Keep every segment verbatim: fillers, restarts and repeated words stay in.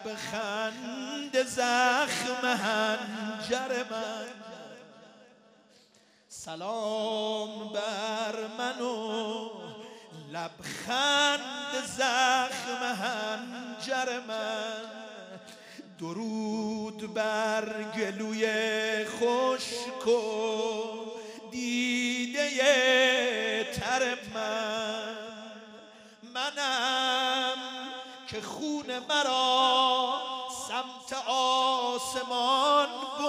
لبخند زخم حنجر من، سلام بر من و لبخند زخم حنجر من، درود بر گلوی خشک و دیده تر من. منم که خون مرا سمت آسمان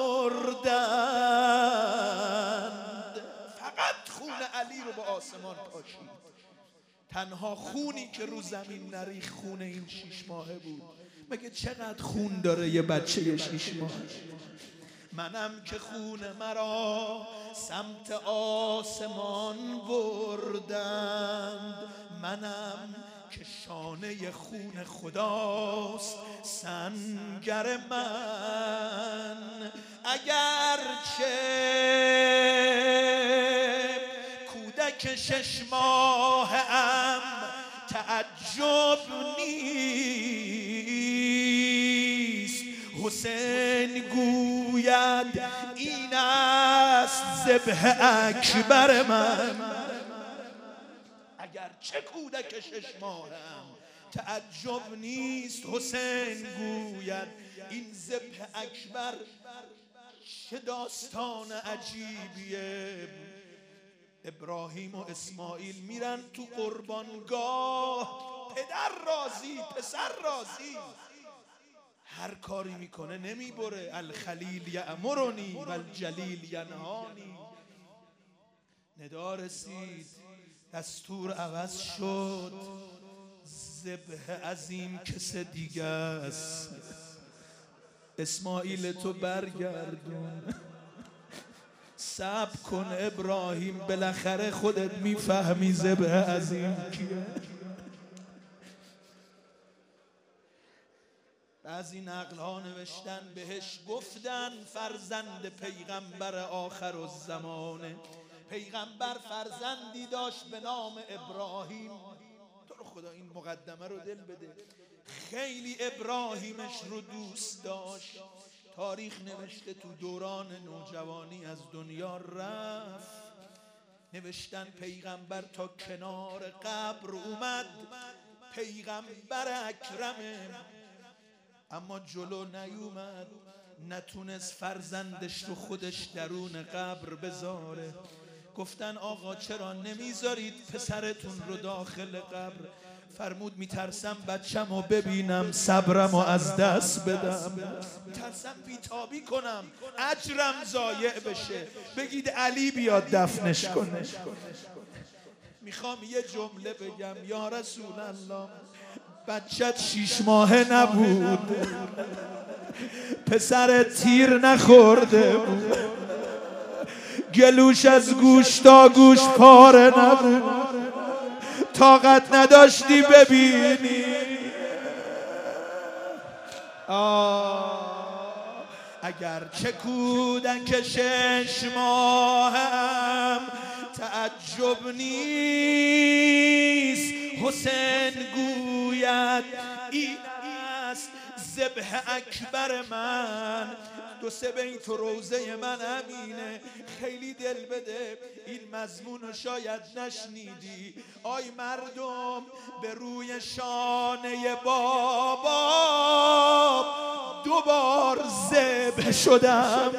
بردند، فقط خون علی رو به آسمان پاشید. تنها خونی که رو زمین نریخ خون این شیش ماهه بود. مگه چقدر خون داره یه بچه شیش ماه؟ منم که خون مرا سمت آسمان بردند، منم که شانه خون خداست سنگر من. اگرچه کودک شش ماه ام تعجب نیست، حسین گوید این است ذبح اکبر من. اگر چه کودک شش ماهم تعجب نیست، حسین گوید این ذبح اکبر. چه داستان عجیبیه. ابراهیم و اسماعیل میرن تو قربانگاه، پدر راضی پسر راضی، هر کاری میکنه نمیبره. الخلیل یأمرنی و الجلیل ینهانی. ندا رسید، دستور عوض شد، ذبح عظیم کس دیگه است. اسماعیل تو برگردون، صبر کن ابراهیم، بالاخره خودت میفهمی ذبح عظیم کیه. بعضی نقل ها نوشتن بهش گفتن فرزند پیغمبر آخر الزمانه. پیغمبر فرزندی داشت به نام ابراهیم. تو رو خدا این مقدمه رو دل بده، خیلی ابراهیمش رو دوست داشت. تاریخ نوشته تو دوران نوجوانی از دنیا رفت. نوشتن پیغمبر تا کنار قبر اومد، پیغمبر اکرمه، اما جلو نیومد، نتونست فرزندش رو خودش درون قبر بذاره. گفتن آقا چرا نمیذارید پسرتون رو داخل قبر؟ فرمود میترسم بچم رو ببینم صبرم رو از دست بدم، میترسم بیتابی کنم اجرم ضایع بشه، بگید علی بیاد دفنش کنه. میخوام یه جمله بگم، یا رسول الله بچت شیش ماهه نبود، پسر تیر نخورده بود، گلوش از گوش تا گوش پاره نبود، طاقت نداشتی ببینی. اگر چه کودک شش ماهم تعجب نیست، حسین گوید این است ذبح اکبر من. دو سه بیت تو روزه من امینه، خیلی دل بده، این مضمون رو شاید نشنیدی. آی مردم به روی شانه بابا دوبار ذبح شدم.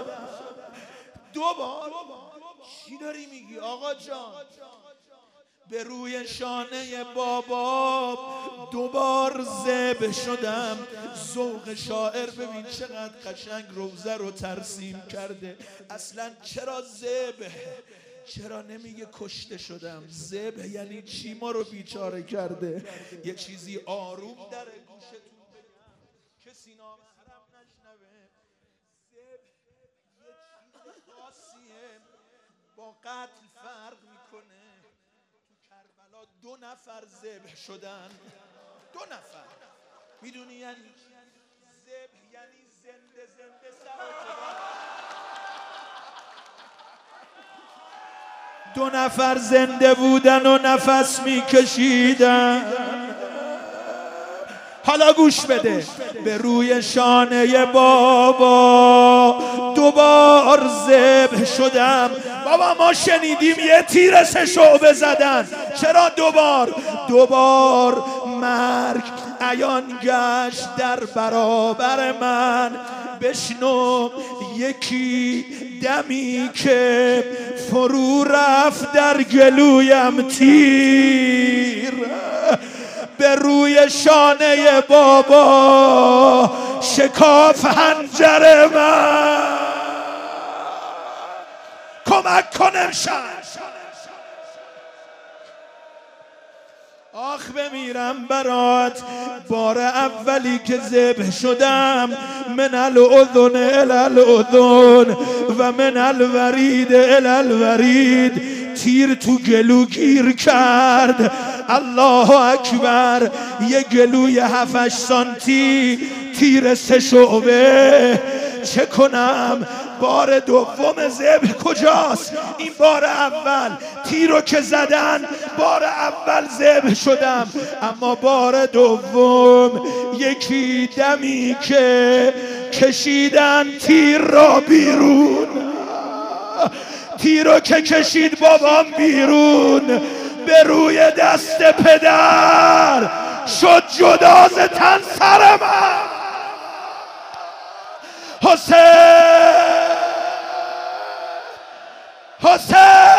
دوبار چی داری میگی آقا جان؟ به روی شانه بابا دوبار ذبح شدم. ذوق شاعر ببین چقدر قشنگ روزه رو ترسیم کرده. اصلا چرا ذبح؟ چرا نمیگه کشته شدم؟ ذبح یعنی چی؟ ما رو بیچاره کرده. یه چیزی آروم در گوشتون کسی نام حرم نشنوه. ذبح یه چیز خاصیه، با قتل فرق میکنه. دو نفر ذبح شدن، دو نفر. میدونی یعنی ذبح یعنی زنده زنده سر. دو نفر زنده بودن و نفس میکشیدن. حالا گوش بده. به روی شانه بابا دوبار ذبح شدم. بابا ما شنیدیم یه تیر سه شعبه زدن، چرا دوبار؟ دوبار مرگ عیان گشت در برابر من. بشنو یکی دمی که فرو رفت در گلویم تیر، به روی شانه بابا شکاف حنجر من. کمک کنم شد آخ بمیرم برات. بار اولی که ذبح شدم، من الاذن الی الاذن و من الورید الی الورید، تیر تو گلو گیر کرد. الله اکبر. یه گلوی هفتش سانتی، تیر سه شعبه. چه کنم؟ بار دوم ذبح کجاست؟ این بار اول تیرو که زدن، بار اول ذبح شدم، اما بار دوم یکی دمی که کشیدن تیر را بیرون، تیرو که کشید بابام بیرون، به روی دست پدر شد جدا ز تن سر من. حسین حسین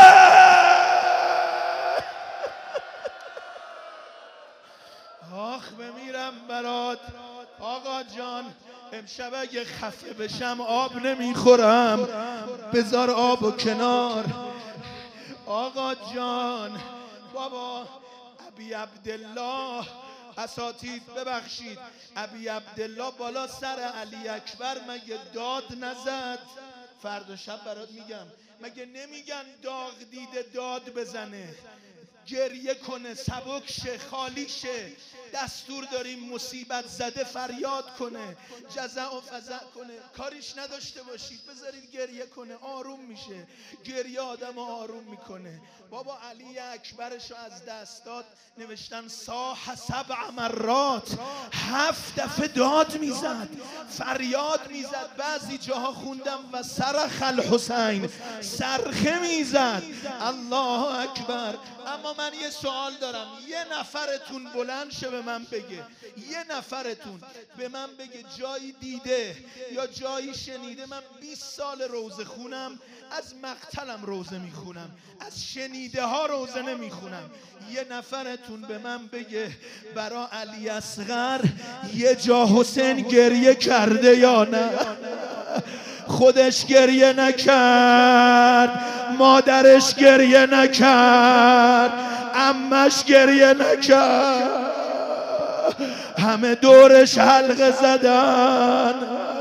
آخ بمیرم برات. آقا جان امشب اگه خفه بشم آب نمیخورم، بذار آب و کنار. آقا جان بابا ابی عبدالله اساتید ببخشید، ابی عبدالله بالا سر علی اکبر مگه داد نزد؟ فردا شب برات میگم. مگه نمیگن داغ دیده داد بزنه، گریه کنه، سبک شه، خالی شه؟ دستور داریم مصیبت زده فریاد کنه، جزع و فزع کنه. کاریش نداشته باشید، بذارید گریه کنه، آروم میشه. گریه آدم آروم میکنه. بابا علی اکبرشو از دست داد، نوشتن صاح سبع مرات، هفت دفعه داد میزد، فریاد میزد. بعضی جاها خوندم و صرخ الحسین، صرخه میزد. الله اکبر. اما من یه سوال دارم، یه نفرتون بلند شه به من بگه، یه نفرتون به من بگه جایی دیده یا جایی شنیده؟ من بیست سال روزه خونم، از مقتلم روزه میخونم، از شنیده ها روزه نمیخونم. یه نفرتون به من بگه برا علی اصغر یه جا حسین گریه کرده یا نه؟ خودش گریه نکرد، مادرش گریه نکرد، عمش گریه نکرد، همه دورش حلقه زدن.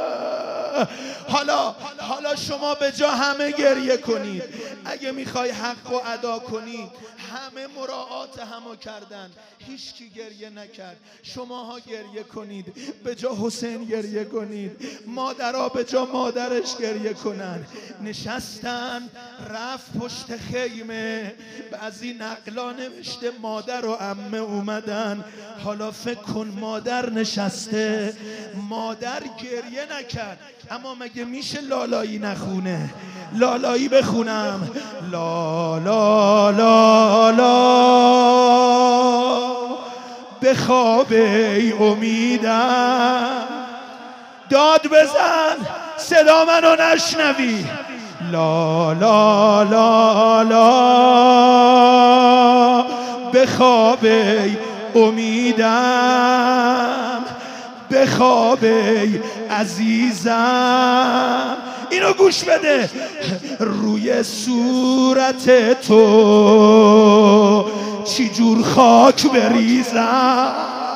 حالا حالا شما به جا همه گریه کنید. اگه میخوای حق و ادا کنی، همه مراعات همو کردن، هیچ کی گریه نکرد. شماها گریه کنید، به جا حسین گریه کنید. مادرها به جا مادرش گریه کنن. نشستن، رفت پشت خیمه. بعضی نقلا نوشته مادر و عمه اومدن. حالا فکر کن مادر نشسته، مادر گریه نکرد. اما مگه میشه لالایی نخونه؟ لالایی بخونم. لا لا لا لا به خواب ای امیدم. داد بزن صدا منو نشنوی. لا لا لا لا به خواب ای امیدم، به خواب ای عزیزم. اینو گوش بده. روی صورت تو چی جور خاک بریزم،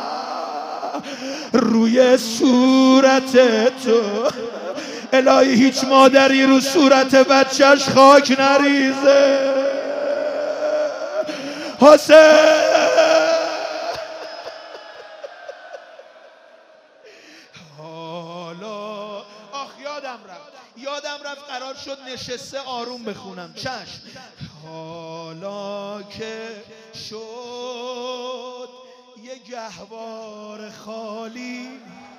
روی صورت تو. الهی هیچ مادری رو صورت بچهش خاک نریزه. حسین یادم رفت قرار شد نشسته آروم بخونم. چشم. حالا که شد یه گهوار خالی.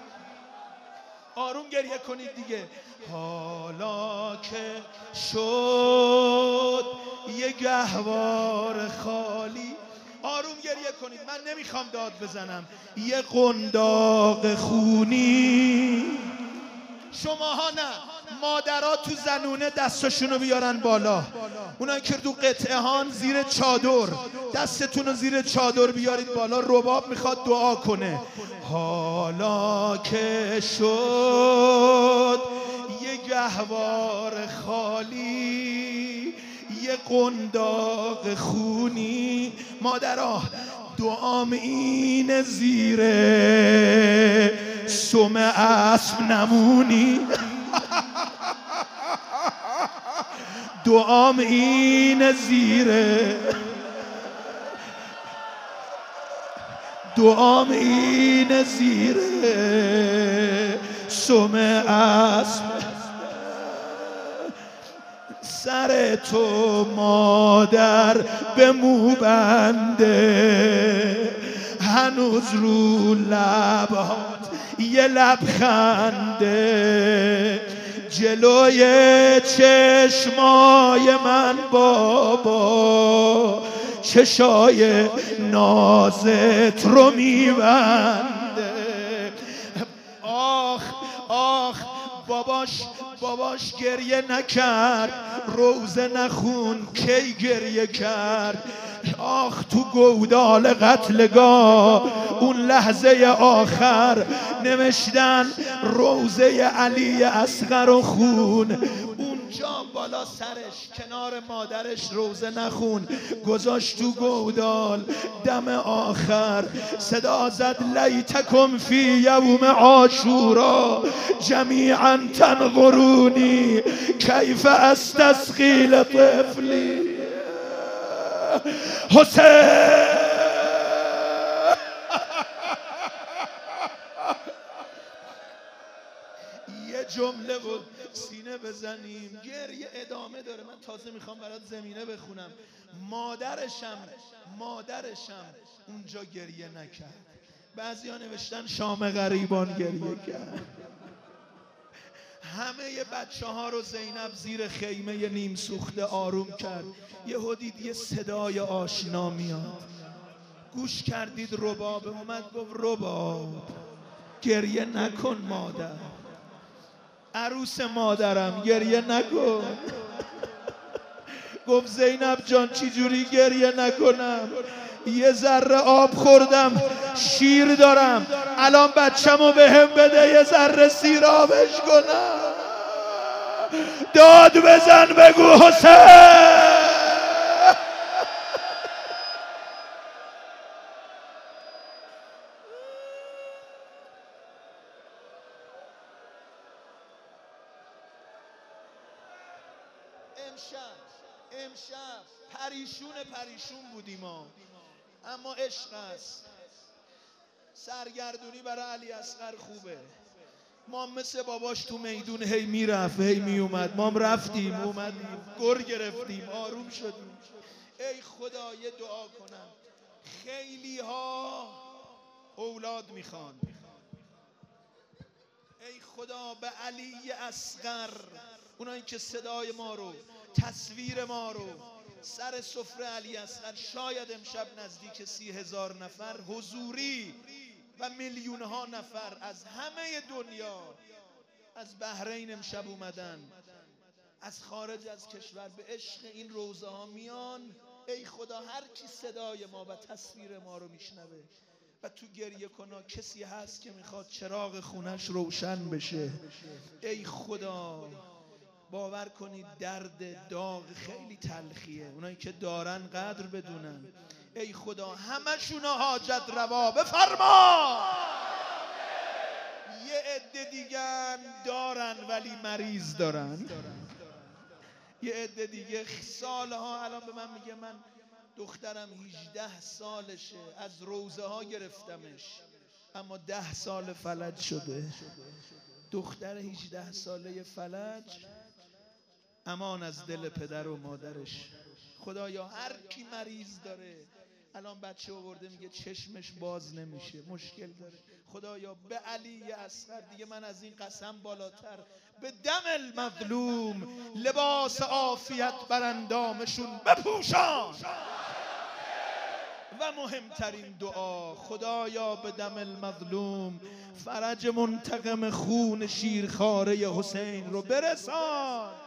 آروم گریه کنید دیگه. حالا که شد یه گهوار خالی. آروم گریه کنید، من نمیخوام داد بزنم. یه قنداق خونی. شماها نه، مادرها تو زنونه دستاشونو بیارن بالا. اونایی که تو قطعه هان زیر چادر، دستتونو زیر چادر بیارید بالا. رباب میخواد دعا کنه. حالا که شد یه گهوار خالی، یه قنداق خونی. مادرها دعام اینه زیر سم اسب نمونی. دعام اینه زیر دعام اینه زیر سم اسب. سر تو مادر به مو بنده، هنوز رو لبات یه لبخنده. جلوی چشمای من بابا چشای نازت رو میبنده. آخ آخ باباش باباش گریه نکرد، روزه نخون کی گریه کرد. آخ تو گودال قتلگاه اون لحظه آخر نوشتن روزه علی اصغر و خون. اونجا بالا سرش کنار مادرش روزه نخون گذاشت تو گودال. دم آخر صدا زد لیتکم فی یوم عاشورا جمیعا تنظرونی کیف استسقی لطفلی. حسین یه جمله بود سینه بزنیم. گریه ادامه داره، من تازه میخوام برات زمینه بخونم. مادرشم مادرشم اونجا گریه نکرد. بعضیا نوشتن شام غریبان گریه کرد. همه بچه ها رو زینب زیر خیمه نیم سوخته آروم کرد. یه دید یه صدای آشنا میاد. گوش کردید رباب اومد گفت رباب گریه نکن مادر، عروس مادرم گریه نکن. گفت زینب جان چی جوری گریه نکنم؟ یه ذره آب خوردم، شیر دارم، الان بچه‌مو بهم بده یه ذره سیرابش کنم. داد بزن بگو حسین. امشب امشب پریشون پریشون بودیم ما، اما عشق است. سرگردونی برای علی اصغر خوبه. ما مثل باباش تو میدون هی میرفت هی میومد، ما هم رفتیم اومدیم گر گرفتیم آروم شدیم. ای خدا یه دعا کنم، خیلی ها اولاد میخوان. ای خدا به علی اصغر، اونایی که صدای ما رو تصویر ما رو سر سفره علی اصغر، شاید امشب نزدیک سی هزار نفر حضوری و میلیون ها نفر از همه دنیا، از بحرین امشب اومدن، از خارج از کشور به عشق این روزه ها میان. ای خدا هر کی صدای ما و تصویر ما رو میشنوه و تو گریه کنا کسی هست که میخواد چراغ خونش روشن بشه، ای خدا باور کنید درد داغ خیلی تلخیه. اونایی که دارن قدر بدونن. ای خدا همشون حاجت روا بفرما. یه عده دیگه دارن ولی مریض دارن. یه عده دیگه سالها الان به من میگه من دخترم هجده سالشه، از روزه ها گرفتمش اما ده سال فلج شده. دختر هجده ساله فلج، امان از دل پدر و مادرش. خدایا هر کی مریض داره الان بچه آورده میگه چشمش باز نمیشه، مشکل داره. خدایا به علی اصغر دیگه من از این قسم بالاتر، به دم المظلوم لباس عافیت بر اندامشون بپوشان. و مهمترین دعا، خدایا به دم المظلوم فرج منتقم خون شیرخواره حسین رو برسان.